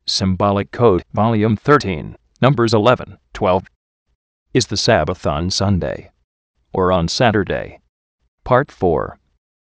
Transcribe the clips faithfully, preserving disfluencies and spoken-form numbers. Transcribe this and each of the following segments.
Symbolic Code, Volume thirteen, Numbers eleven, twelve. Is the Sabbath on Sunday or on Saturday? Part four.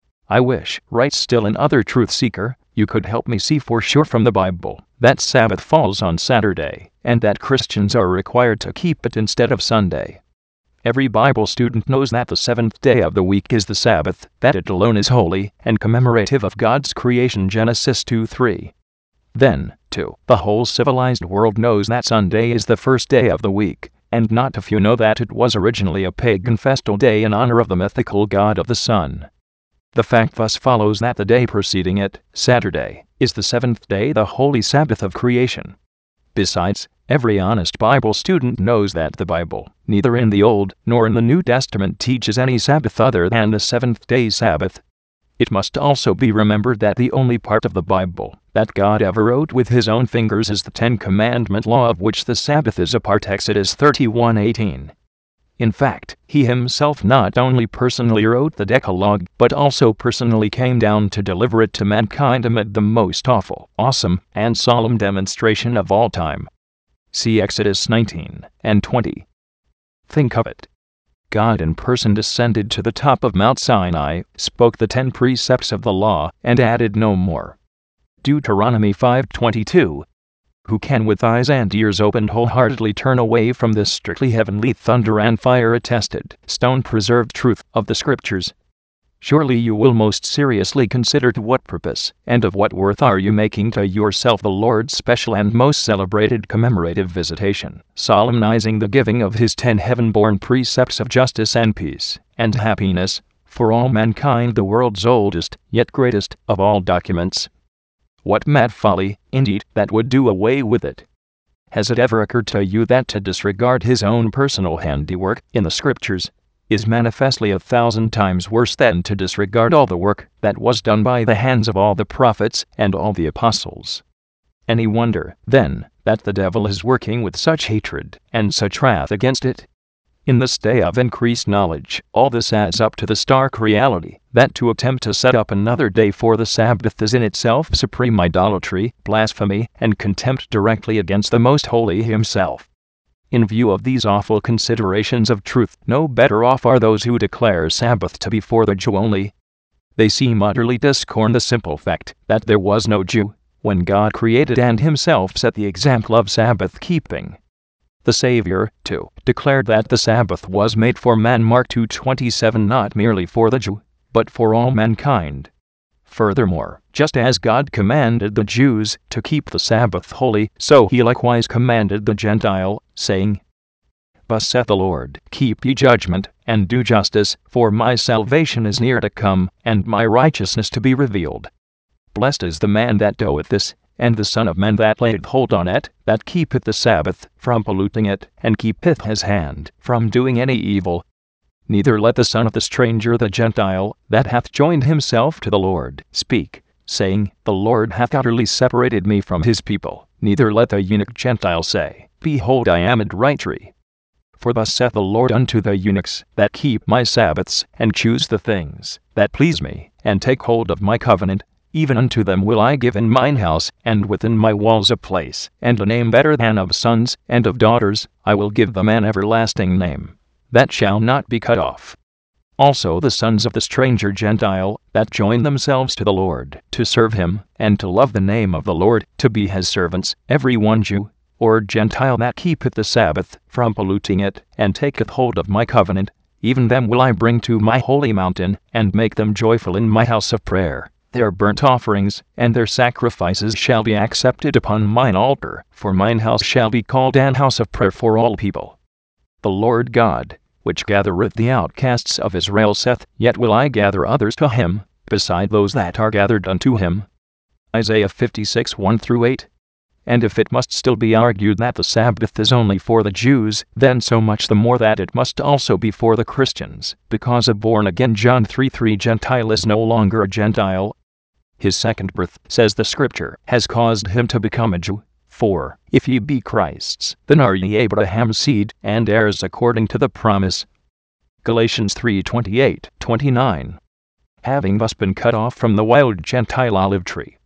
I wish, right still another truth seeker, you could help me see for sure from the Bible that Sabbath falls on Saturday, and that Christians are required to keep it instead of Sunday. Every Bible student knows that the seventh day of the week is the Sabbath, that it alone is holy and commemorative of God's creation, Genesis two three. Then, too, the whole civilized world knows that Sunday is the first day of the week, and not a few know that it was originally a pagan festal day in honor of the mythical god of the sun. The fact thus follows that the day preceding it, Saturday, is the seventh day, the holy Sabbath of creation. Besides, every honest Bible student knows that the Bible, neither in the Old nor in the New Testament, teaches any Sabbath other than the seventh-day Sabbath. It must also be remembered that the only part of the Bible that God ever wrote with his own fingers is the Ten Commandment law, of which the Sabbath is a part, Exodus thirty-one eighteen. In fact, he himself not only personally wrote the Decalogue, but also personally came down to deliver it to mankind amid the most awful, awesome, and solemn demonstration of all time. See Exodus nineteen and twenty. Think of it. God in person descended to the top of Mount Sinai, spoke the ten precepts of the law, and added no more. Deuteronomy five twenty-two. Who can with eyes and ears opened wholeheartedly turn away from this strictly heavenly thunder and fire attested, stone-preserved truth of the Scriptures? Surely you will most seriously consider to what purpose, and of what worth are you making to yourself the Lord's special and most celebrated commemorative visitation, solemnizing the giving of his ten heaven-born precepts of justice and peace, and happiness, for all mankind, the world's oldest, yet greatest, of all documents. What mad folly, indeed, that would do away with it. Has it ever occurred to you that to disregard his own personal handiwork in the Scriptures is manifestly a thousand times worse than to disregard all the work that was done by the hands of all the prophets and all the apostles? Any wonder, then, that the devil is working with such hatred and such wrath against it? In this day of increased knowledge, all this adds up to the stark reality that to attempt to set up another day for the Sabbath is in itself supreme idolatry, blasphemy, and contempt directly against the Most Holy himself. In view of these awful considerations of truth, no better off are those who declare Sabbath to be for the Jew only. They seem utterly to scorn the simple fact that there was no Jew when God created and himself set the example of Sabbath-keeping. The Savior, too, declared that the Sabbath was made for man, Mark two twenty-seven, not merely for the Jew, but for all mankind. Furthermore, just as God commanded the Jews to keep the Sabbath holy, so he likewise commanded the Gentile, saying, Thus saith the Lord, keep ye judgment, and do justice, for my salvation is near to come, and my righteousness to be revealed. Blessed is the man that doeth this, and the Son of Man that layeth hold on it, that keepeth the Sabbath from polluting it, and keepeth his hand from doing any evil. Neither let the son of the stranger, the Gentile, that hath joined himself to the Lord, speak, saying, The Lord hath utterly separated me from his people. Neither let the eunuch Gentile say, Behold, I am at right tree. For thus saith the Lord unto the eunuchs that keep my Sabbaths, and choose the things that please me, and take hold of my covenant, even unto them will I give in mine house, and within my walls a place, and a name better than of sons, and of daughters, I will give them an everlasting name, that shall not be cut off. Also the sons of the stranger Gentile, that join themselves to the Lord, to serve him, and to love the name of the Lord, to be his servants, every one Jew or Gentile that keepeth the Sabbath from polluting it, and taketh hold of my covenant, even them will I bring to my holy mountain, and make them joyful in my house of prayer. Their burnt offerings and their sacrifices shall be accepted upon mine altar, for mine house shall be called an house of prayer for all people. The Lord God, which gathereth the outcasts of Israel, saith, Yet will I gather others to him, beside those that are gathered unto him. Isaiah fifty-six one through eight. And if it must still be argued that the Sabbath is only for the Jews, then so much the more that it must also be for the Christians, because a born-again John three three Gentile is no longer a Gentile. His second birth, says the Scripture, has caused him to become a Jew. For, if ye be Christ's, then are ye Abraham's seed, and heirs according to the promise. Galatians three twenty-eight, twenty-nine. Having thus been cut off from the wild Gentile olive tree,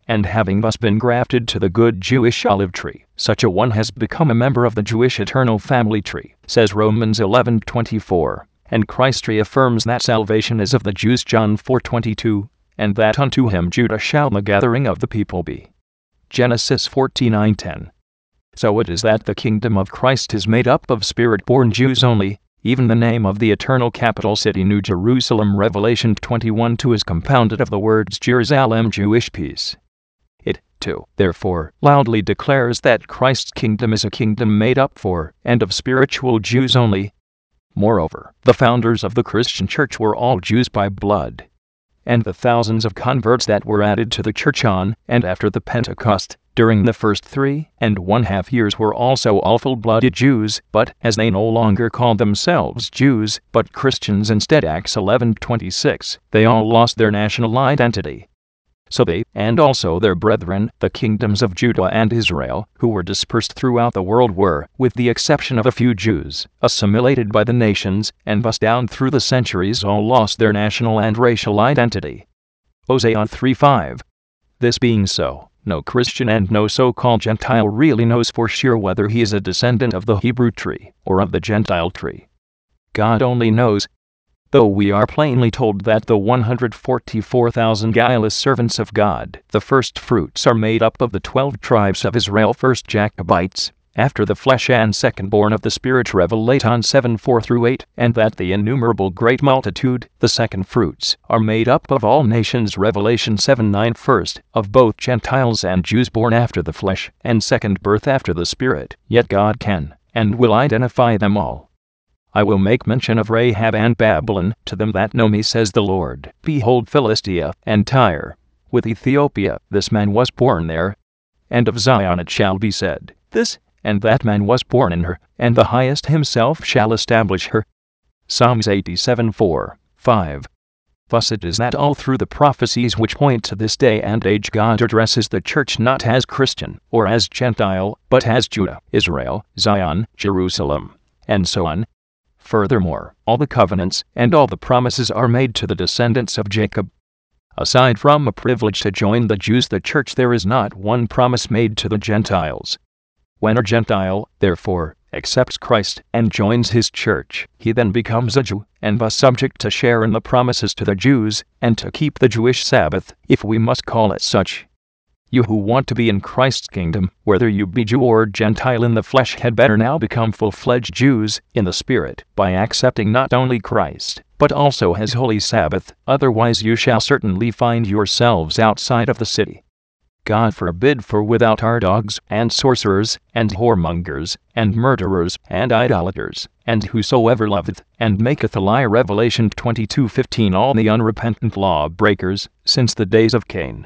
and having thus been grafted to the good Jewish olive tree, such a one has become a member of the Jewish eternal family tree, says Romans eleven twenty-four. And Christ reaffirms that salvation is of the Jews, John four twenty-two, and that unto him Judah shall the gathering of the people be. Genesis forty-nine ten. So it is that the kingdom of Christ is made up of Spirit-born Jews only. Even the name of the eternal capital city, New Jerusalem, Revelation twenty-one two, is compounded of the words Jerusalem, Jewish peace. It, too, therefore, loudly declares that Christ's kingdom is a kingdom made up for and of spiritual Jews only. Moreover, the founders of the Christian church were all Jews by blood. And the thousands of converts that were added to the church on and after the Pentecost, during the first three and one half years, were also all full-blooded Jews, but as they no longer called themselves Jews, but Christians instead, Acts eleven twenty-six, they all lost their national identity. So they, and also their brethren, the kingdoms of Judah and Israel, who were dispersed throughout the world, were, with the exception of a few Jews, assimilated by the nations, and thus down through the centuries all lost their national and racial identity. Hosea three five. This being so, no Christian and no so-called Gentile really knows for sure whether he is a descendant of the Hebrew tree or of the Gentile tree. God only knows. Though we are plainly told that the one hundred forty-four thousand guileless servants of God, the first fruits, are made up of the twelve tribes of Israel, first Jacobites, after the flesh, and second born of the Spirit, Revelation seven four through eight, and that the innumerable great multitude, the second fruits, are made up of all nations, Revelation seven nine, first, of both Gentiles and Jews born after the flesh, and second birth after the Spirit, yet God can, and will identify them all. I will make mention of Rahab and Babylon to them that know me, says the Lord. Behold, Philistia and Tyre, with Ethiopia, this man was born there. And of Zion it shall be said, this and that man was born in her, and the Highest himself shall establish her. Psalms eighty-seven four, five. Thus it is that all through the prophecies which point to this day and age, God addresses the church not as Christian or as Gentile, but as Judah, Israel, Zion, Jerusalem, and so on. Furthermore, all the covenants and all the promises are made to the descendants of Jacob. Aside from a privilege to join the Jews, the church, there is not one promise made to the Gentiles. When a Gentile, therefore, accepts Christ and joins his church, he then becomes a Jew, and thus subject to share in the promises to the Jews, and to keep the Jewish Sabbath, if we must call it such. You who want to be in Christ's kingdom, whether you be Jew or Gentile in the flesh, had better now become full-fledged Jews in the Spirit, by accepting not only Christ, but also his holy Sabbath, otherwise you shall certainly find yourselves outside of the city. God forbid, for without are dogs, and sorcerers, and whoremongers, and murderers, and idolaters, and whosoever loveth, and maketh a lie, Revelation twenty-two fifteen, all the unrepentant law-breakers, since the days of Cain.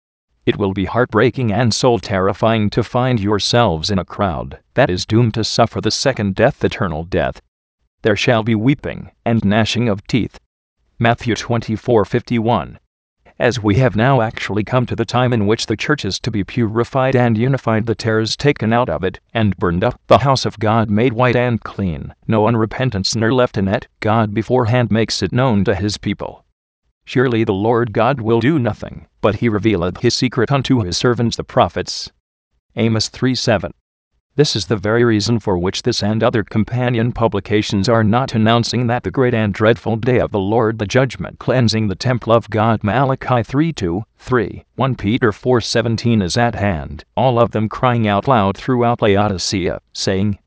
It will be heartbreaking and soul-terrifying to find yourselves in a crowd that is doomed to suffer the second death, eternal death. There shall be weeping and gnashing of teeth. Matthew twenty-four fifty-one. As we have now actually come to the time in which the church is to be purified and unified, the tares taken out of it, and burned up, the house of God made white and clean, no unrepentant sinner left in it, God beforehand makes it known to his people. Surely the Lord God will do nothing, but he revealeth his secret unto his servants the prophets. Amos three seven. This is the very reason for which this and other companion publications are not announcing that the great and dreadful day of the Lord, the judgment cleansing the temple of God, Malachi three two, three, First Peter four seventeen, is at hand, all of them crying out loud throughout Laodicea, saying,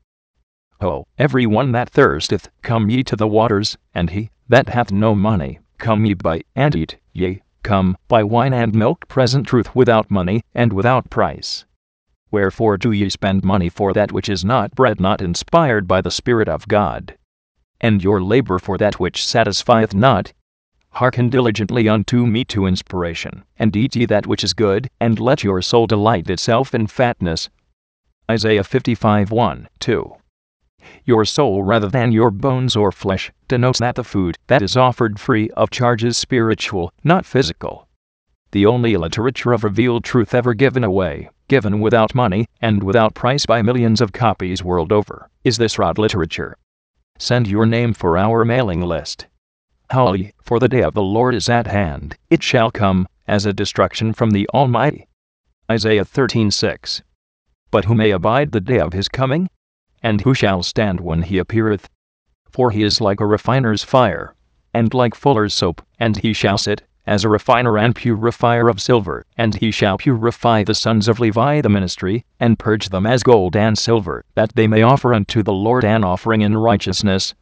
O, every one that thirsteth, come ye to the waters, and he that hath no money, come ye buy and eat, yea, come, buy wine and milk, present truth without money, and without price. Wherefore do ye spend money for that which is not bread, not inspired by the Spirit of God? And your labor for that which satisfieth not? Hearken diligently unto me to inspiration, and eat ye that which is good, and let your soul delight itself in fatness. Isaiah fifty-five one, two. Your soul rather than your bones or flesh denotes that the food that is offered free of charge is spiritual, not physical. The only literature of revealed truth ever given away, given without money and without price by millions of copies world over, is this rot literature. Send your name for our mailing list. Hallelujah, for the day of the Lord is at hand, it shall come, as a destruction from the Almighty. Isaiah thirteen six. But who may abide the day of his coming? And who shall stand when he appeareth? For he is like a refiner's fire, and like fuller's soap, and he shall sit as a refiner and purifier of silver, and he shall purify the sons of Levi the ministry, and purge them as gold and silver, that they may offer unto the Lord an offering in righteousness.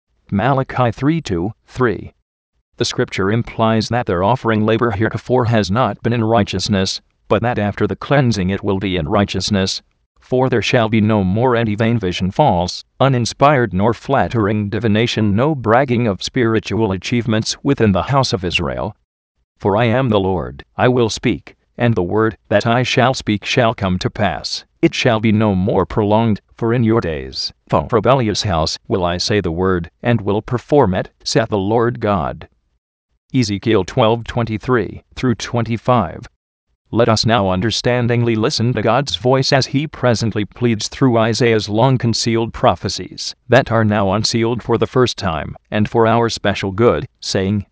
Malachi three two, three. The scripture implies that their offering labor heretofore has not been in righteousness, but that after the cleansing it will be in righteousness. For there shall be no more any vain vision, false, uninspired nor flattering divination, no bragging of spiritual achievements within the house of Israel. For I am the Lord, I will speak, and the word that I shall speak shall come to pass. It shall be no more prolonged, for in your days, for rebellious house, will I say the word, and will perform it, saith the Lord God. Ezekiel twelve twenty-three through twenty-five. Let us now understandingly listen to God's voice as he presently pleads through Isaiah's long-concealed prophecies, that are now unsealed for the first time, and for our special good, saying,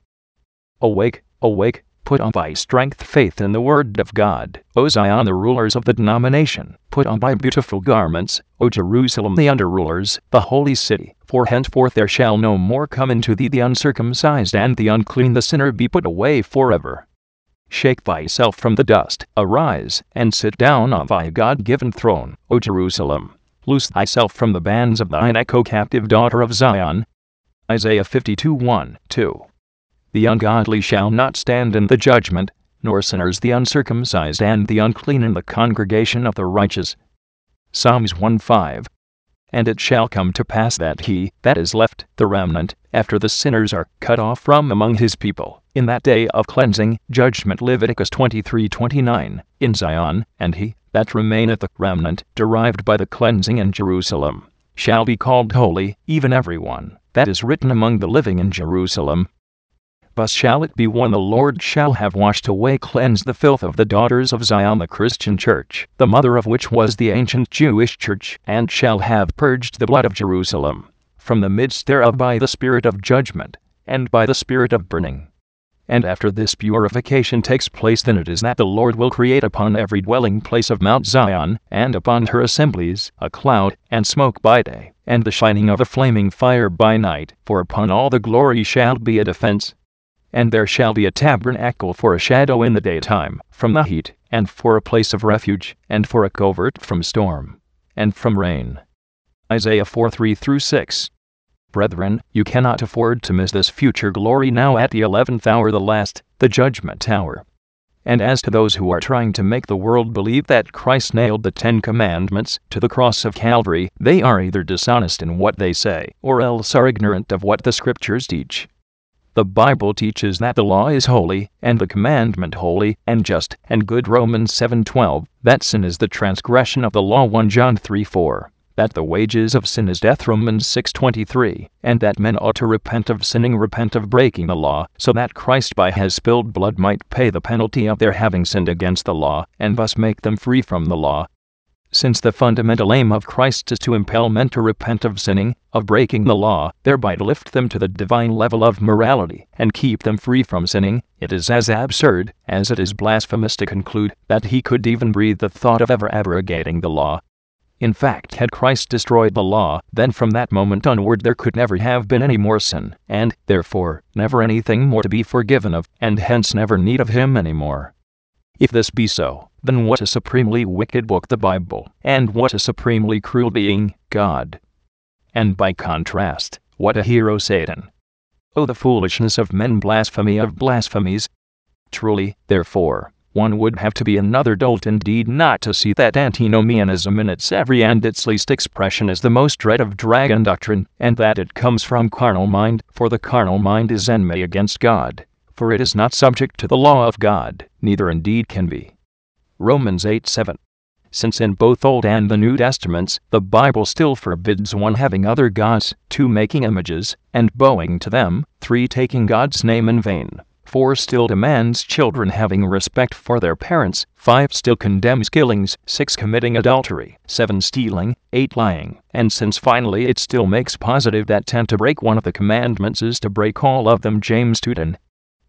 Awake, awake, put on thy strength faith in the word of God, O Zion the rulers of the denomination, put on thy beautiful garments, O Jerusalem the under-rulers, the holy city, for henceforth there shall no more come into thee the uncircumcised and the unclean, the sinner be put away forever. Shake thyself from the dust, arise, and sit down on thy God-given throne, O Jerusalem. Loose thyself from the bands of thine neck, O captive daughter of Zion. Isaiah fifty-two one, two. The ungodly shall not stand in the judgment, nor sinners the uncircumcised and the unclean in the congregation of the righteous. Psalms one five. And it shall come to pass that he that is left, the remnant, after the sinners are cut off from among his people, in that day of cleansing, judgment, Leviticus twenty-three twenty-nine, in Zion, and he that remaineth, the remnant, derived by the cleansing in Jerusalem, shall be called holy, even every one that is written among the living in Jerusalem. Thus shall it be when the Lord shall have washed away, cleansed the filth of the daughters of Zion, the Christian church, the mother of which was the ancient Jewish church, and shall have purged the blood of Jerusalem from the midst thereof by the spirit of judgment, and by the spirit of burning. And after this purification takes place, then it is that the Lord will create upon every dwelling place of Mount Zion, and upon her assemblies, a cloud, and smoke by day, and the shining of a flaming fire by night, for upon all the glory shall be a defense. And there shall be a tabernacle for a shadow in the daytime, from the heat, and for a place of refuge, and for a covert from storm, and from rain. Isaiah four three through six. Brethren, you cannot afford to miss this future glory now at the eleventh hour, the last, the judgment hour. And as to those who are trying to make the world believe that Christ nailed the Ten Commandments to the cross of Calvary, they are either dishonest in what they say, or else are ignorant of what the Scriptures teach. The Bible teaches that the law is holy, and the commandment holy, and just, and good, Romans seven twelve, that sin is the transgression of the law, First John three four, that the wages of sin is death, Romans six twenty-three, and that men ought to repent of sinning, repent of breaking the law, so that Christ by his spilled blood might pay the penalty of their having sinned against the law, and thus make them free from the law. Since the fundamental aim of Christ is to impel men to repent of sinning, of breaking the law, thereby to lift them to the divine level of morality, and keep them free from sinning, it is as absurd as it is blasphemous to conclude that he could even breathe the thought of ever abrogating the law. In fact, had Christ destroyed the law, then from that moment onward there could never have been any more sin, and, therefore, never anything more to be forgiven of, and hence never need of him any more. If this be so, then what a supremely wicked book the Bible, and what a supremely cruel being, God. And by contrast, what a hero Satan. Oh, the foolishness of men, blasphemy of blasphemies. Truly, therefore, one would have to be another dolt indeed not to see that antinomianism in its every and its least expression is the most dread of dragon doctrine, and that it comes from carnal mind, for the carnal mind is enmity against God. For it is not subject to the law of God, neither indeed can be. Romans eight seven. Since in both Old and the New Testaments, the Bible still forbids one having other gods, two making images, and bowing to them, three taking God's name in vain, four still demands children having respect for their parents, five still condemns killings, six committing adultery, seven stealing, eight lying, and since finally it still makes positive that ten to break one of the commandments is to break all of them, James two ten.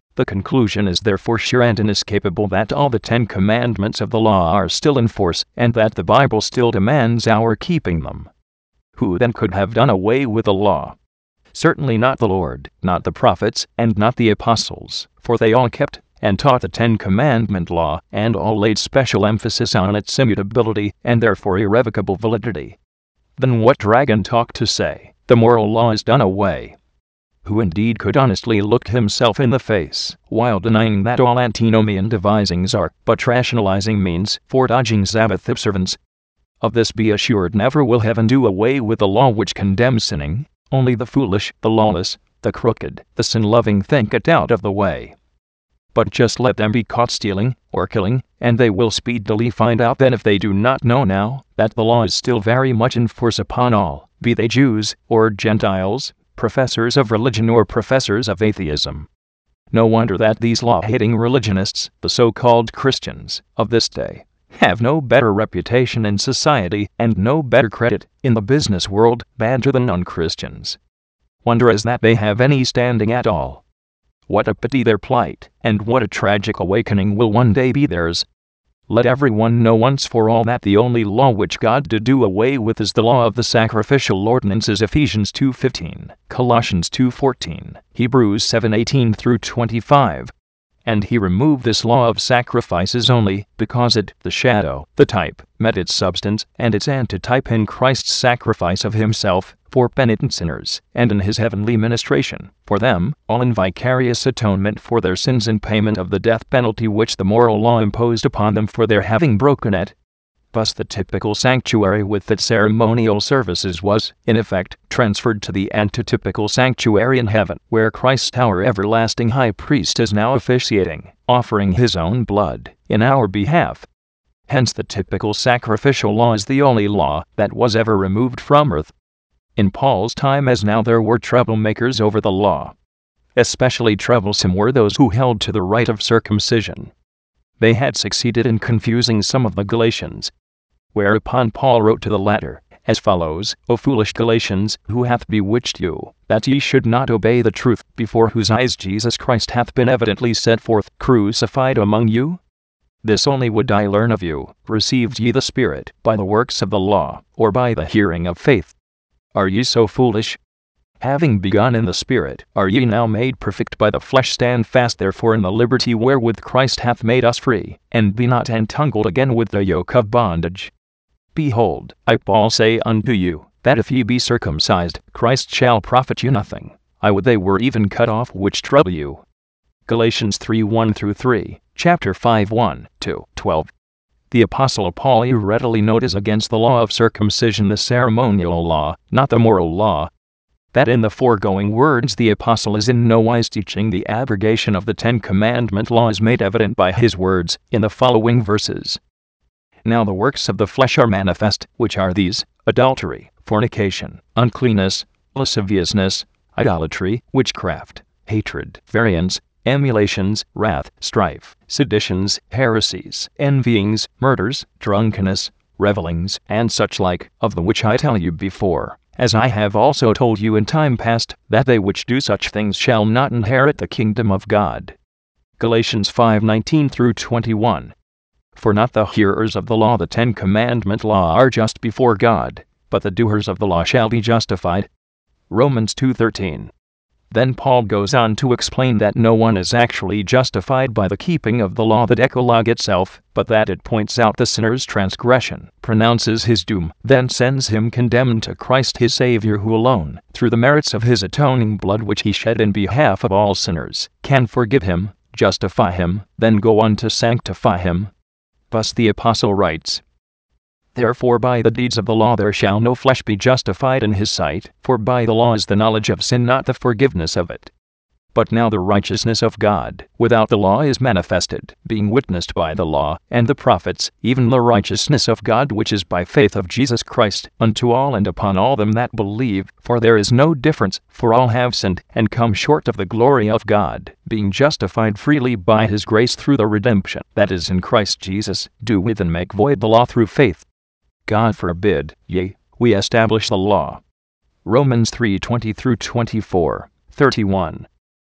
The conclusion is therefore sure and inescapable that all the Ten Commandments of the law are still in force, and that the Bible still demands our keeping them. Who then could have done away with the law? Certainly not the Lord, not the prophets, and not the apostles, for they all kept and taught the Ten Commandment law, and all laid special emphasis on its immutability and therefore irrevocable validity. Then what dragon talk to say, the moral law is done away? Who indeed could honestly look himself in the face, while denying that all antinomian devisings are but rationalizing means for dodging Sabbath observance? Of this be assured, never will heaven do away with the law which condemns sinning. Only the foolish, the lawless, the crooked, the sin-loving think it out of the way. But just let them be caught stealing or killing, and they will speedily find out then, if they do not know now, that the law is still very much in force upon all, be they Jews or Gentiles, professors of religion or professors of atheism. No wonder that these law-hating religionists, the so-called Christians of this day, have no better reputation in society and no better credit in the business world badger than non-Christians. Wonder is that they have any standing at all. What a pity their plight, and what a tragic awakening will one day be theirs. Let everyone know once for all that the only law which God did do away with is the law of the sacrificial ordinances. Ephesians two fifteen, Colossians two fourteen, Hebrews seven eighteen through twenty-five. And he removed this law of sacrifices only because it, the shadow, the type, met its substance and its antitype in Christ's sacrifice of himself for penitent sinners, and in his heavenly ministration for them all in vicarious atonement for their sins and payment of the death penalty which the moral law imposed upon them for their having broken it. Thus the typical sanctuary with its ceremonial services was, in effect, transferred to the antitypical sanctuary in heaven, where Christ our everlasting high priest is now officiating, offering his own blood in our behalf. Hence the typical sacrificial law is the only law that was ever removed from earth. In Paul's time as now there were troublemakers over the law. Especially troublesome were those who held to the rite of circumcision. They had succeeded in confusing some of the Galatians. Whereupon Paul wrote to the latter, as follows: O foolish Galatians, who hath bewitched you, that ye should not obey the truth, before whose eyes Jesus Christ hath been evidently set forth, crucified among you? This only would I learn of you: received ye the Spirit by the works of the law, or by the hearing of faith? Are ye so foolish? Having begun in the Spirit, are ye now made perfect by the flesh? Stand fast therefore in the liberty wherewith Christ hath made us free, and be not entangled again with the yoke of bondage. Behold, I Paul say unto you, that if ye be circumcised, Christ shall profit you nothing. I would they were even cut off which trouble you. Galatians three one through three, chapter five one to twelve. The Apostle Paul readily notices against the law of circumcision the ceremonial law, not the moral law. That in the foregoing words the Apostle is in no wise teaching the abrogation of the Ten Commandment law is made evident by his words in the following verses. Now the works of the flesh are manifest, which are these: adultery, fornication, uncleanness, lasciviousness, idolatry, witchcraft, hatred, variance, emulations, wrath, strife, seditions, heresies, envyings, murders, drunkenness, revellings, and such like, of the which I tell you before, as I have also told you in time past, that they which do such things shall not inherit the kingdom of God. Galatians five nineteen through twenty-one. For not the hearers of the law, the Ten Commandment law, are just before God, but the doers of the law shall be justified. Romans two thirteen. Then Paul goes on to explain that no one is actually justified by the keeping of the law, the Decalogue itself, but that it points out the sinner's transgression, pronounces his doom, then sends him condemned to Christ his Savior, who alone, through the merits of his atoning blood which he shed in behalf of all sinners, can forgive him, justify him, then go on to sanctify him. Thus the Apostle writes, Therefore by the deeds of the law there shall no flesh be justified in his sight, for by the law is the knowledge of sin, not the forgiveness of it. But now the righteousness of God without the law is manifested, being witnessed by the law and the prophets, even the righteousness of God which is by faith of Jesus Christ, unto all and upon all them that believe, for there is no difference, for all have sinned, and come short of the glory of God, being justified freely by his grace through the redemption that is in Christ Jesus, do with and make void the law through faith. God forbid, yea, we establish the law. Romans three twenty through twenty-four, thirty-one.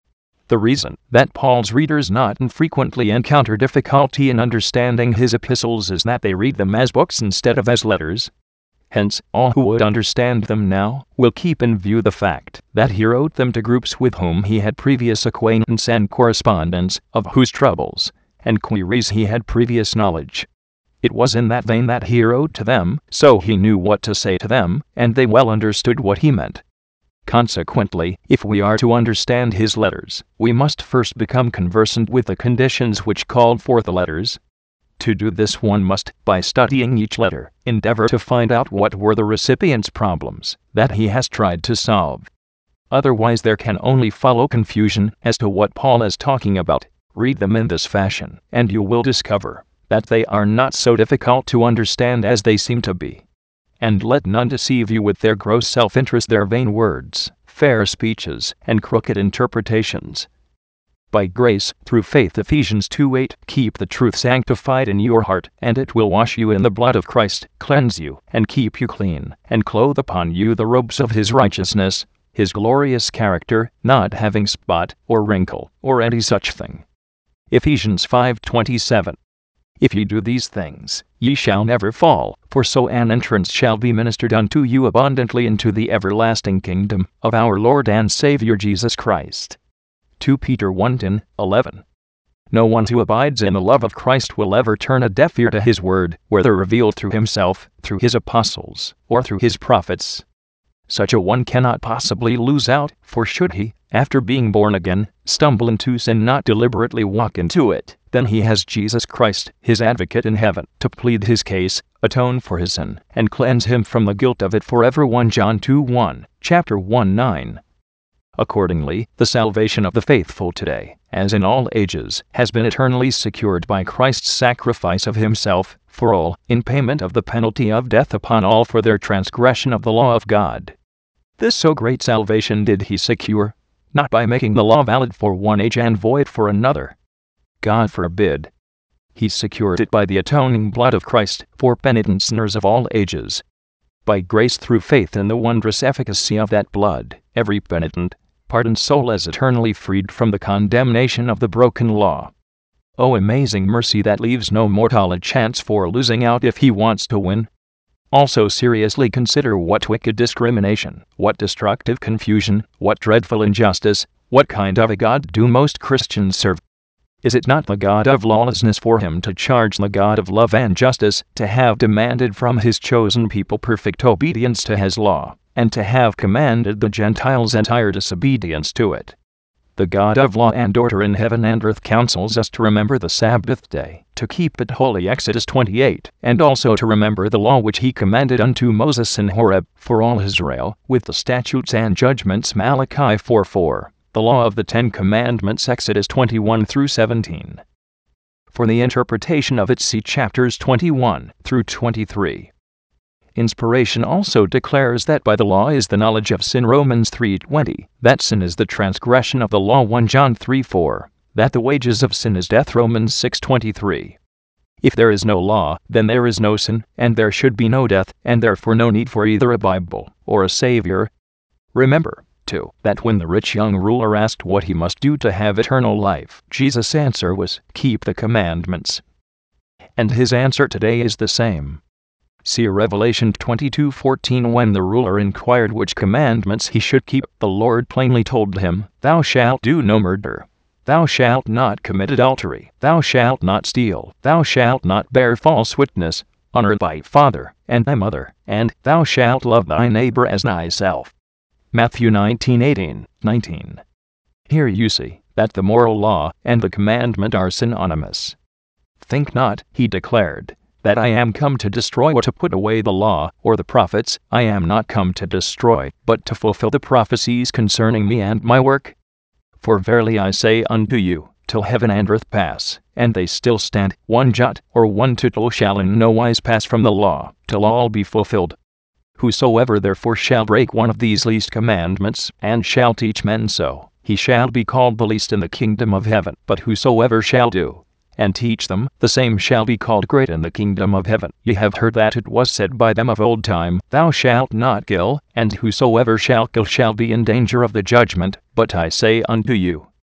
The reason that Paul's readers not infrequently encounter difficulty in understanding his epistles is that they read them as books instead of as letters. Hence, all who would understand them now will keep in view the fact that he wrote them to groups with whom he had previous acquaintance and correspondence, of whose troubles and queries he had previous knowledge. It was in that vein that he wrote to them, so he knew what to say to them, and they well understood what he meant. Consequently, if we are to understand his letters, we must first become conversant with the conditions which called forth the letters. To do this one must, by studying each letter, endeavor to find out what were the recipient's problems that he has tried to solve. Otherwise there can only follow confusion as to what Paul is talking about. Read them in this fashion, and you will discover that they are not so difficult to understand as they seem to be. And let none deceive you with their gross self-interest, their vain words, fair speeches, and crooked interpretations. By grace, through faith, Ephesians two eight, keep the truth sanctified in your heart, and it will wash you in the blood of Christ, cleanse you, and keep you clean, and clothe upon you the robes of his righteousness, his glorious character, not having spot, or wrinkle, or any such thing. Ephesians five twenty-seven. If ye do these things, ye shall never fall, for so an entrance shall be ministered unto you abundantly into the everlasting kingdom of our Lord and Savior Jesus Christ. Second Peter one ten, eleven. No one who abides in the love of Christ will ever turn a deaf ear to his word, whether revealed through himself, through his apostles, or through his prophets. Such a one cannot possibly lose out, for should he, after being born again, stumble into sin, not deliberately walk into it, then he has Jesus Christ, his advocate in heaven, to plead his case, atone for his sin, and cleanse him from the guilt of it forever. First John two one, chapter one nine. Accordingly, the salvation of the faithful today, as in all ages, has been eternally secured by Christ's sacrifice of himself, for all, in payment of the penalty of death upon all for their transgression of the law of God. This so great salvation did he secure, not by making the law valid for one age and void for another. God forbid. He secured it by the atoning blood of Christ, for penitent sinners of all ages. By grace through faith in the wondrous efficacy of that blood, every penitent, pardoned soul is eternally freed from the condemnation of the broken law. Oh, amazing mercy that leaves no mortal a chance for losing out if he wants to win. Also seriously consider what wicked discrimination, what destructive confusion, what dreadful injustice, what kind of a God do most Christians serve? Is it not the God of lawlessness for him to charge the God of love and justice to have demanded from his chosen people perfect obedience to his law, and to have commanded the Gentiles entire disobedience to it? The God of law and order in heaven and earth counsels us to remember the Sabbath day, to keep it holy, Exodus twenty-eight, and also to remember the law which he commanded unto Moses in Horeb, for all Israel, with the statutes and judgments, Malachi four four, the law of the Ten Commandments, Exodus twenty-one through seventeen. For the interpretation of it, see chapters twenty-one through twenty-three. Inspiration also declares that by the law is the knowledge of sin, Romans three twenty, that sin is the transgression of the law, First John three four, that the wages of sin is death, Romans six twenty-three. If there is no law, then there is no sin, and there should be no death, and therefore no need for either a Bible or a Savior. Remember, too, that when the rich young ruler asked what he must do to have eternal life, Jesus' answer was, keep the commandments. And his answer today is the same. See Revelation twenty-two fourteen. When the ruler inquired which commandments he should keep, the Lord plainly told him, Thou shalt do no murder. Thou shalt not commit adultery. Thou shalt not steal. Thou shalt not bear false witness. Honor thy father and thy mother. And, Thou shalt love thy neighbor as thyself. Matthew nineteen eighteen, nineteen. Here you see that the moral law and the commandment are synonymous. Think not, he declared, that I am come to destroy or to put away the law or the prophets. I am not come to destroy, but to fulfill the prophecies concerning me and my work. For verily I say unto you, till heaven and earth pass, and they still stand, one jot or one tittle shall in no wise pass from the law, till all be fulfilled. Whosoever therefore shall break one of these least commandments, and shall teach men so, he shall be called the least in the kingdom of heaven. But whosoever shall do and teach them, the same shall be called great in the kingdom of heaven. Ye have heard that it was said by them of old time, Thou shalt not kill, and whosoever shall kill shall be in danger of the judgment. But I say unto you,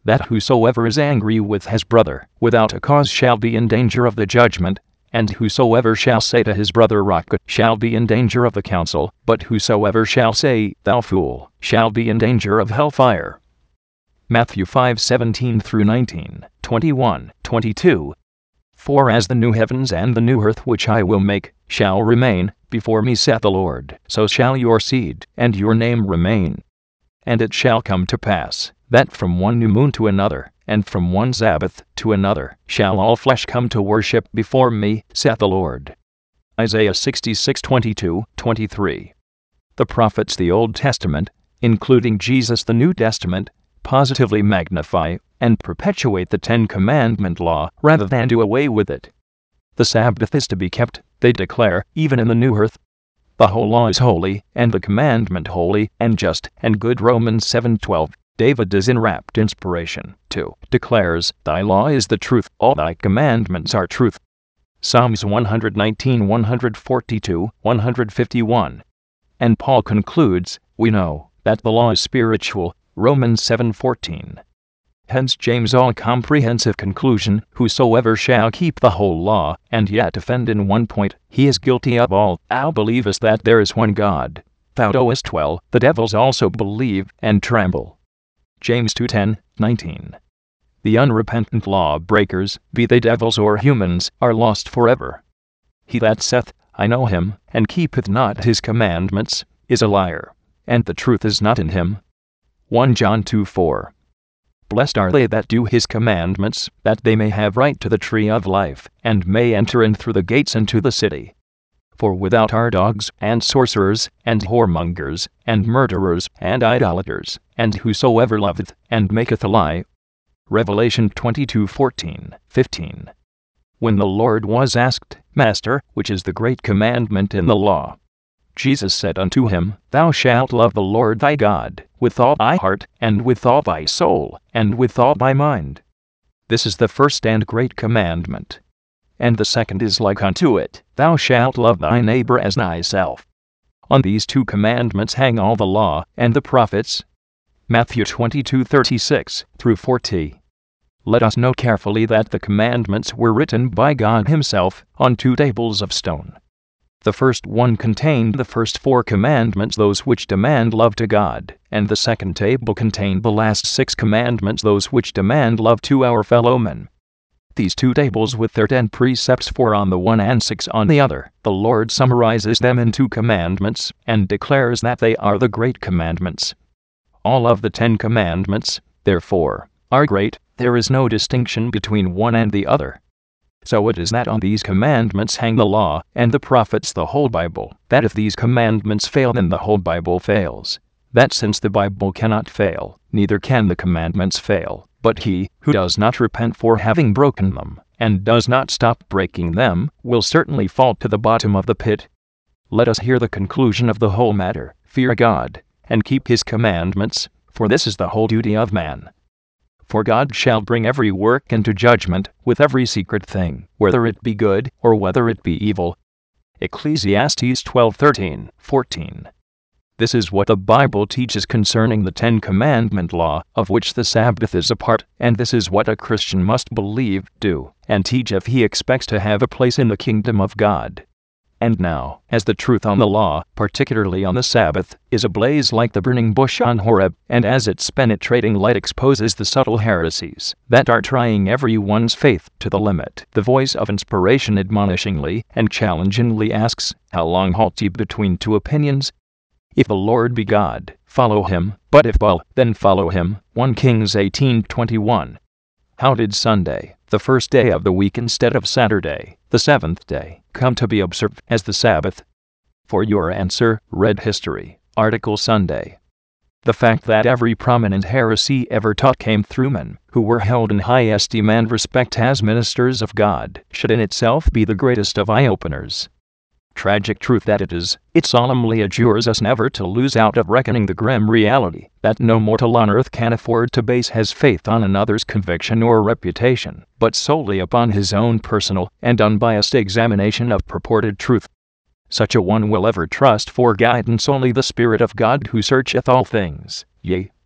that whosoever is angry with his brother without a cause shall be in danger of the judgment, and whosoever shall say to his brother Raca shall be in danger of the council, but whosoever shall say, Thou fool, shall be in danger of hellfire. Matthew five seventeen through nineteen, twenty-one, twenty-two. For as the new heavens and the new earth which I will make shall remain before me, saith the Lord, so shall your seed and your name remain. And it shall come to pass, that from one new moon to another, and from one Sabbath to another, shall all flesh come to worship before me, saith the Lord. Isaiah sixty-six twenty-two, twenty-three. The prophets, the Old Testament, including Jesus the New Testament, positively magnify and perpetuate the Ten Commandment law rather than do away with it. The Sabbath is to be kept, they declare, even in the new earth. The whole law is holy, and the commandment holy and just and good. Romans seven twelve. David is in rapt inspiration, too, declares, Thy law is the truth, all thy commandments are truth. Psalms one nineteen, one forty-two, one fifty-one. And Paul concludes, We know that the law is spiritual, Romans seven fourteen. Hence James' all-comprehensive conclusion, Whosoever shall keep the whole law, and yet offend in one point, he is guilty of all. Thou believest that there is one God. Thou doest well, the devils also believe, and tremble. James two ten, nineteen. The unrepentant law-breakers, be they devils or humans, are lost forever. He that saith, I know him, and keepeth not his commandments, is a liar, and the truth is not in him. First John two four. Blessed are they that do his commandments, that they may have right to the tree of life, and may enter in through the gates into the city. For without are dogs, and sorcerers, and whoremongers, and murderers, and idolaters, and whosoever loveth, and maketh a lie. Revelation twenty-two fourteen, fifteen. When the Lord was asked, Master, which is the great commandment in the law? Jesus said unto him, Thou shalt love the Lord thy God, with all thy heart, and with all thy soul, and with all thy mind. This is the first and great commandment. And the second is like unto it, Thou shalt love thy neighbor as thyself. On these two commandments hang all the law and the prophets. Matthew twenty-two thirty-six through forty. Let us note carefully that the commandments were written by God himself on two tables of stone. The first one contained the first four commandments, those which demand love to God, and the second table contained the last six commandments, those which demand love to our fellow men. These two tables with their ten precepts, four on the one and six on the other, the Lord summarizes them in two commandments, and declares that they are the great commandments. All of the Ten Commandments, therefore, are great, there is no distinction between one and the other. So it is that on these commandments hang the law and the prophets, the whole Bible, that if these commandments fail, then the whole Bible fails. That since the Bible cannot fail, neither can the commandments fail, but he who does not repent for having broken them, and does not stop breaking them, will certainly fall to the bottom of the pit. Let us hear the conclusion of the whole matter. Fear God, and keep his commandments, for this is the whole duty of man. For God shall bring every work into judgment, with every secret thing, whether it be good, or whether it be evil. Ecclesiastes twelve thirteen, fourteen. This is what the Bible teaches concerning the Ten Commandment law, of which the Sabbath is a part, and this is what a Christian must believe, do, and teach if he expects to have a place in the kingdom of God. And now, as the truth on the law, particularly on the Sabbath, is ablaze like the burning bush on Horeb, and as its penetrating light exposes the subtle heresies that are trying everyone's faith to the limit, the voice of inspiration admonishingly and challengingly asks, How long halt ye between two opinions? If the Lord be God, follow him, but if Baal, then follow him. First Kings eighteen twenty-one. How did Sunday, the first day of the week instead of Saturday, the seventh day, come to be observed as the Sabbath? For your answer, read history, article Sunday. The fact that every prominent heresy ever taught came through men who were held in high esteem and respect as ministers of God should in itself be the greatest of eye-openers. Tragic truth that it is, it solemnly adjures us never to lose out of reckoning the grim reality that no mortal on earth can afford to base his faith on another's conviction or reputation, but solely upon his own personal and unbiased examination of purported truth. Such a one will ever trust for guidance only the Spirit of God who searcheth all things, yea,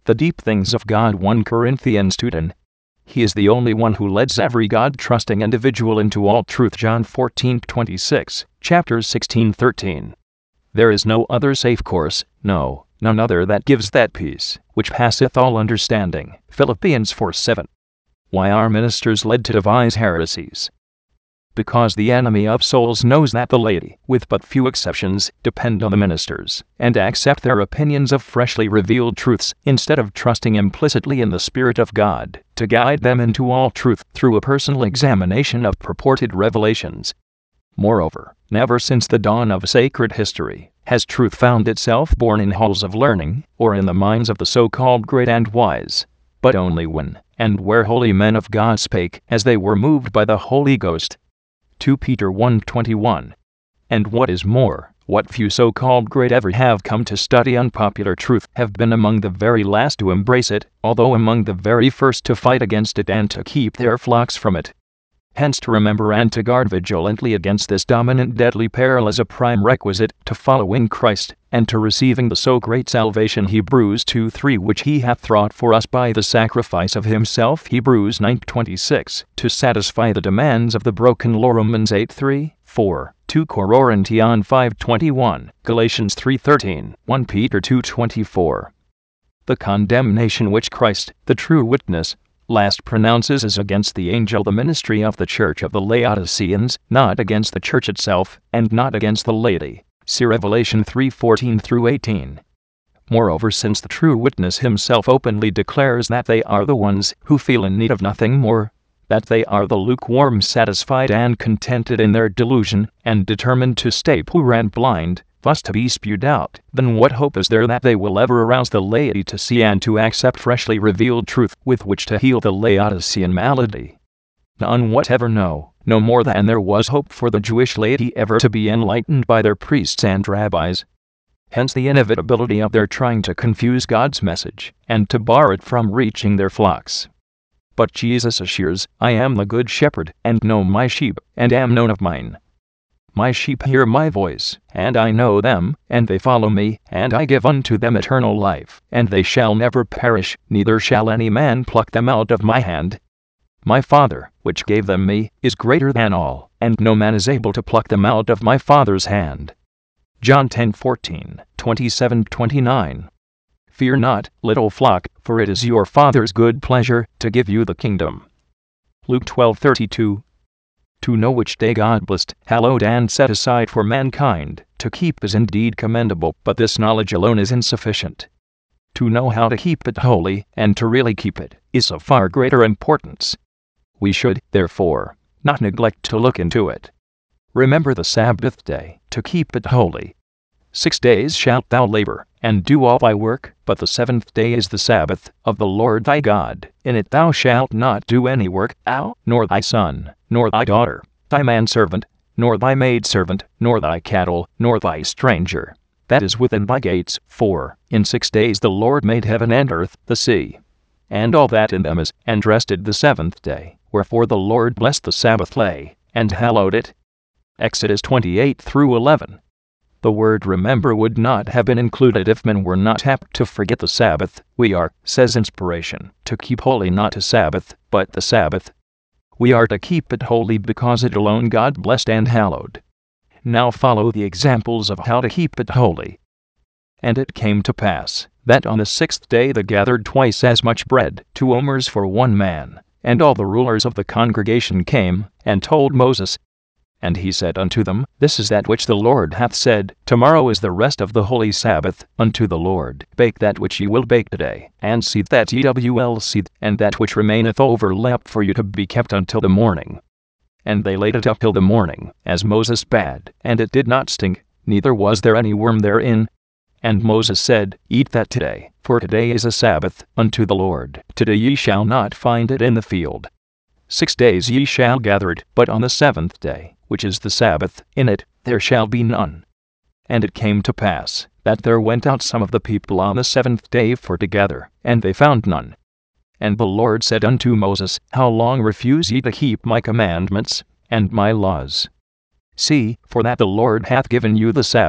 the deep things of God. First Corinthians two ten. He is the only one who leads every God-trusting individual into all truth. John fourteen twenty-six, chapter sixteen thirteen. There is no other safe course, no, none other that gives that peace, which passeth all understanding. Philippians four seven. Why are ministers led to devise heresies? Because the enemy of souls knows that the laity, with but few exceptions, depend on the ministers, and accept their opinions of freshly revealed truths, instead of trusting implicitly in the Spirit of God, to guide them into all truth, through a personal examination of purported revelations. Moreover, never since the dawn of sacred history, has truth found itself born in halls of learning, or in the minds of the so-called great and wise, but only when, and where holy men of God spake, as they were moved by the Holy Ghost. Second Peter one twenty-one. And what is more, what few so-called great ever have come to study unpopular truth have been among the very last to embrace it, although among the very first to fight against it and to keep their flocks from it. Hence, to remember and to guard vigilantly against this dominant deadly peril is a prime requisite to following Christ, and to receiving the so great salvation. Hebrews two three, which he hath wrought for us by the sacrifice of himself. Hebrews nine twenty-six, to satisfy the demands of the broken law. Romans eight three, four, Second Corinthians five twenty-one, Galatians three thirteen, First Peter two twenty-four. The condemnation which Christ, the true witness, last pronounces is against the angel, the ministry of the church of the Laodiceans, not against the church itself, and not against the laity. See Revelation three fourteen through eighteen. Moreover, since the true witness himself openly declares that they are the ones who feel in need of nothing more, that they are the lukewarm, satisfied and contented in their delusion, and determined to stay poor and blind, thus to be spewed out, then what hope is there that they will ever arouse the laity to see and to accept freshly revealed truth with which to heal the Laodicean malady? None whatever, no, no more than there was hope for the Jewish laity ever to be enlightened by their priests and rabbis. Hence the inevitability of their trying to confuse God's message, and to bar it from reaching their flocks. But Jesus assures, I am the good shepherd, and know my sheep, and am known of mine. My sheep hear my voice, and I know them, and they follow me, and I give unto them eternal life, and they shall never perish, neither shall any man pluck them out of my hand. My Father, which gave them me, is greater than all, and no man is able to pluck them out of my Father's hand. John ten fourteen, twenty-seven twenty-nine. Fear not, little flock, for it is your Father's good pleasure to give you the kingdom. Luke twelve thirty-two. To know which day God blessed, hallowed and set aside for mankind, to keep is indeed commendable, but this knowledge alone is insufficient. To know how to keep it holy, and to really keep it, is of far greater importance. We should, therefore, not neglect to look into it. Remember the Sabbath day, to keep it holy. Six days shalt thou labor, and do all thy work, but the seventh day is the Sabbath of the Lord thy God. In it thou shalt not do any work, thou, nor thy son, nor thy daughter, thy manservant, nor thy maidservant, nor thy cattle, nor thy stranger that is within thy gates. For in six days the Lord made heaven and earth, the sea, and all that in them is, and rested the seventh day. Wherefore the Lord blessed the Sabbath day, and hallowed it. Exodus twenty-eight through eleven. The word remember would not have been included if men were not apt to forget the Sabbath. We are, says inspiration, to keep holy not a Sabbath, but the Sabbath. We are to keep it holy because it alone God blessed and hallowed. Now follow the examples of how to keep it holy. And it came to pass, that on the sixth day they gathered twice as much bread, two omers for one man. And all the rulers of the congregation came, and told Moses. And he said unto them, This is that which the Lord hath said, Tomorrow is the rest of the holy Sabbath unto the Lord. Bake that which ye will bake today, and seethe that ye will seethe, and that which remaineth overlap for you to be kept until the morning. And they laid it up till the morning, as Moses bade, and it did not stink, neither was there any worm therein. And Moses said, Eat that today, for today is a Sabbath unto the Lord. Today ye shall not find it in the field. Six days ye shall gather it, but on the seventh day, which is the Sabbath, in it there shall be none. And it came to pass, that there went out some of the people on the seventh day for to gather, and they found none. And the Lord said unto Moses, How long refuse ye to keep my commandments, and my laws? See, for that the Lord hath given you the Sabbath,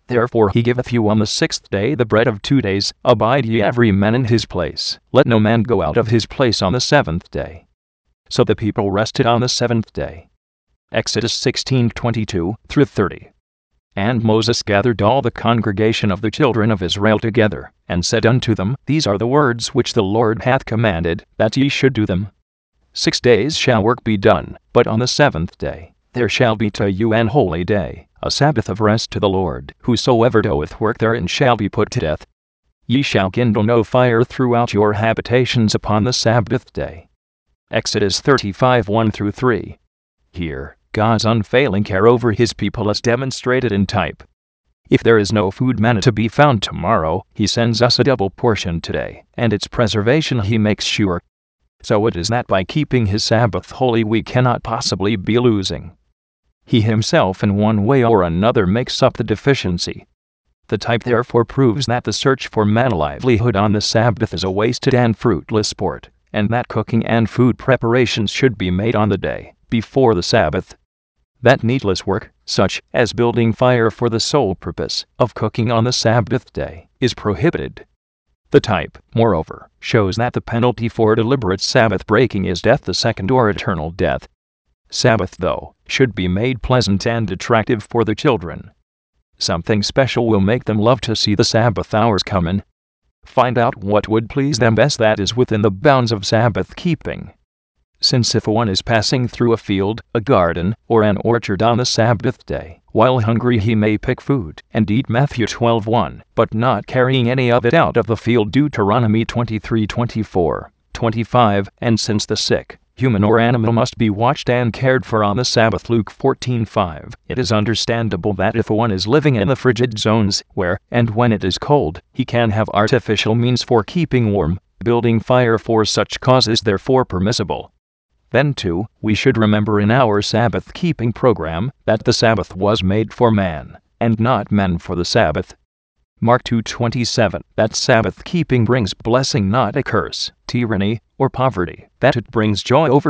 Therefore he giveth you on the sixth day the bread of two days. Abide ye every man in his place. Let no man go out of his place on the seventh day. So the people rested on the seventh day. Exodus sixteen twenty-two through thirty. And Moses gathered all the congregation of the children of Israel together, and said unto them, These are the words which the Lord hath commanded, that ye should do them. Six days shall work be done, but on the seventh day there shall be to you an holy day, a Sabbath of rest to the Lord. Whosoever doeth work therein shall be put to death. Ye shall kindle no fire throughout your habitations upon the Sabbath day. Exodus thirty-five one through three. Here, God's unfailing care over his people is demonstrated in type. If there is no food manna to be found tomorrow, he sends us a double portion today, and its preservation he makes sure. So it is that by keeping his Sabbath holy we cannot possibly be losing. He himself in one way or another makes up the deficiency. The type therefore proves that the search for manna livelihood on the Sabbath is a wasted and fruitless sport, and that cooking and food preparations should be made on the day before the Sabbath. That needless work, such as building fire for the sole purpose of cooking on the Sabbath day, is prohibited. The type, moreover, shows that the penalty for deliberate Sabbath breaking is death, the second or eternal death. Sabbath, though, should be made pleasant and attractive for the children. Something special will make them love to see the Sabbath hours come in. Find out what would please them best, that is within the bounds of Sabbath keeping. Since if one is passing through a field, a garden, or an orchard on the Sabbath day, while hungry he may pick food and eat, Matthew twelve one, but not carrying any of it out of the field, Deuteronomy twenty-three twenty-four, twenty-five, and since the sick, human or animal must be watched and cared for on the Sabbath, Luke fourteen five, it is understandable that if one is living in the frigid zones, where, and when it is cold, he can have artificial means for keeping warm, building fire for such cause is therefore permissible. Then too, we should remember in our Sabbath-keeping program, that the Sabbath was made for man, and not man for the Sabbath. Mark two twenty-seven, that Sabbath-keeping brings blessing, not a curse, tyranny, or poverty, that it brings joy over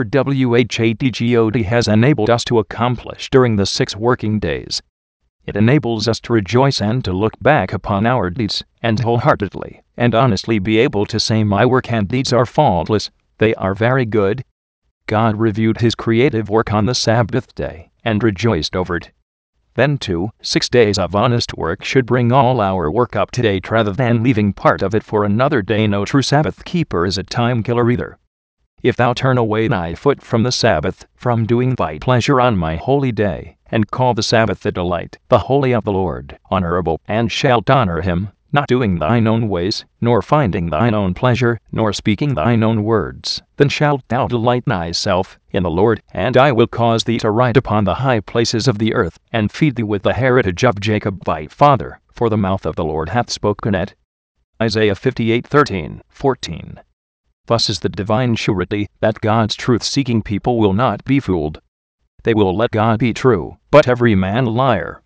which God has enabled us to accomplish during the six working days. It enables us to rejoice and to look back upon our deeds, and wholeheartedly and honestly be able to say, my work and deeds are faultless, they are very good. God reviewed his creative work on the Sabbath day, and rejoiced over it. Then too, six days of honest work should bring all our work up to date rather than leaving part of it for another day. No true Sabbath keeper is a time killer either. If thou turn away thy foot from the Sabbath, from doing thy pleasure on my holy day, and call the Sabbath the delight, the holy of the Lord, honorable, and shalt honor him, not doing thine own ways, nor finding thine own pleasure, nor speaking thine own words, then shalt thou delight thyself in the Lord, and I will cause thee to ride upon the high places of the earth, and feed thee with the heritage of Jacob thy father, for the mouth of the Lord hath spoken it. Isaiah fifty-eight thirteen, fourteen. Thus is the divine surety that God's truth-seeking people will not be fooled. They will let God be true, but every man a liar.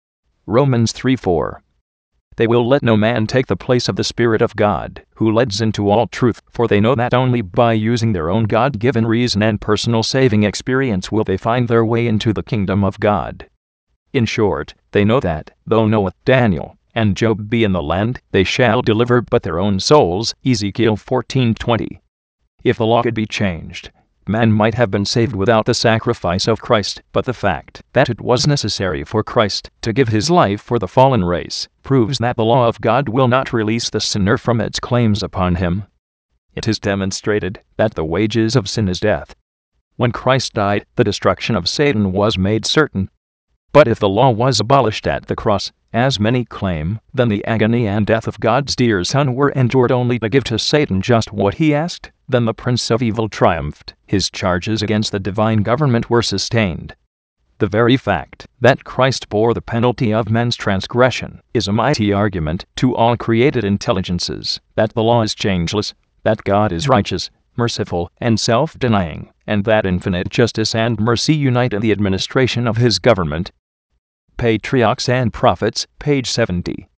Romans three four. They will let no man take the place of the Spirit of God, who leads into all truth, for they know that only by using their own God-given reason and personal saving experience will they find their way into the kingdom of God. In short, they know that, though Noah, Daniel, and Job be in the land, they shall deliver but their own souls, Ezekiel fourteen twenty. If the law could be changed, man might have been saved without the sacrifice of Christ, but the fact that it was necessary for Christ to give his life for the fallen race proves that the law of God will not release the sinner from its claims upon him. It is demonstrated that the wages of sin is death. When Christ died, the destruction of Satan was made certain. But if the law was abolished at the cross, as many claim, then the agony and death of God's dear Son were endured only to give to Satan just what he asked. Then the prince of evil triumphed, his charges against the divine government were sustained. The very fact that Christ bore the penalty of men's transgression is a mighty argument to all created intelligences that the law is changeless, that God is righteous, merciful, and self-denying, and that infinite justice and mercy unite in the administration of his government. Patriarchs and Prophets, page seventy.